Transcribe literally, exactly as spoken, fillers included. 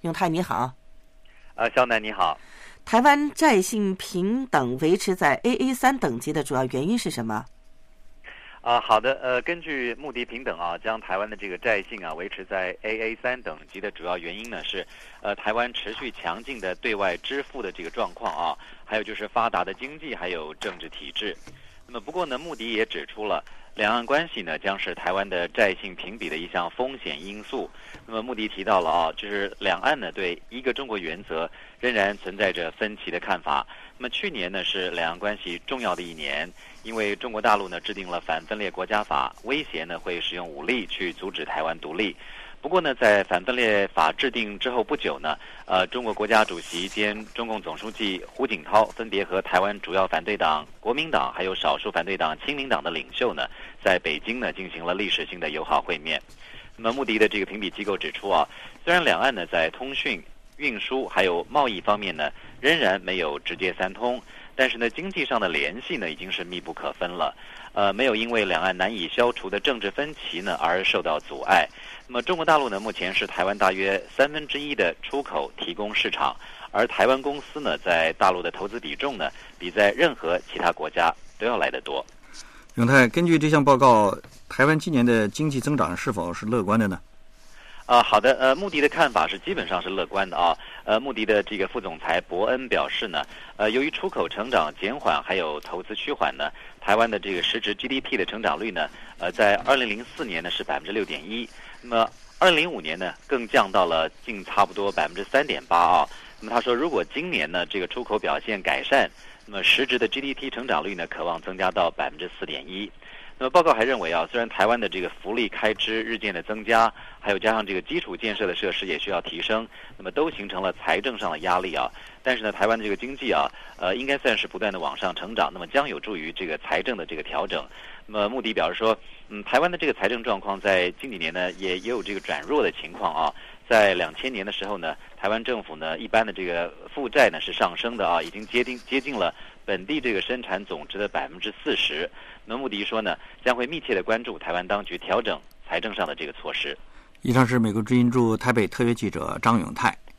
永泰你好。 呃，肖楠你好。 台湾债信平等维持在 A A 三 等级的主要原因是什么？ 啊、呃，好的，呃，根据穆迪平等啊，将台湾的这个债信啊维持在 A A 三 等级的主要原因呢是，呃，台湾持续强劲的对外支付的这个状况啊，还有就是发达的经济还有政治体制。那么不过呢，穆迪也指出了，两岸关系呢将是台湾的债信评比的一项风险因素。那么穆迪提到了啊，就是两岸呢对一个中国原则仍然存在着分歧的看法。那么去年呢是两岸关系重要的一年，因为中国大陆呢制定了反分裂国家法，威胁呢会使用武力去阻止台湾独立。不过呢，在反分裂法制定之后不久呢，呃，中国国家主席兼中共总书记胡锦涛分别和台湾主要反对党国民党还有少数反对党亲民党的领袖呢，在北京呢进行了历史性的友好会面。那么穆迪的这个评比机构指出啊，虽然两岸呢在通讯、运输还有贸易方面呢仍然没有直接三通，但是呢经济上的联系呢已经是密不可分了。呃，没有因为两岸难以消除的政治分歧呢而受到阻碍。那么中国大陆呢目前是台湾大约三分之一的出口提供市场，而台湾公司呢在大陆的投资比重呢比在任何其他国家都要来得多。 永泰，根据这项报告，台湾今年的经济增长是否是乐观的呢？ 啊、呃，好的，呃，穆迪的看法是基本上是乐观的啊。呃，穆迪的这个副总裁伯恩表示呢，呃，由于出口成长减缓，还有投资趋缓呢，台湾的这个实质 G D P 的成长率呢，呃，在二零零四年呢是百分之六点一，那么二零零五年呢更降到了近差不多百分之三点八啊。那么他说，如果今年呢这个出口表现改善，那么实质的 G D P 成长率呢可望增加到百分之四点一。那么报告还认为啊，虽然台湾的这个福利开支日渐的增加，还有加上这个基础建设的设施也需要提升，那么都形成了财政上的压力啊。但是呢，台湾的这个经济啊，呃，应该算是不断的往上成长，那么将有助于这个财政的这个调整。那么穆迪表示说，嗯，台湾的这个财政状况在近几年呢也也有这个转弱的情况啊。在两千年的时候呢，台湾政府呢一般的这个负债呢是上升的啊，已经接近接近了本地这个生产总值的百分之四十。那穆迪说呢，将会密切的关注台湾当局调整财政上的这个措施。 以上是美国之音驻台北特约记者张永泰。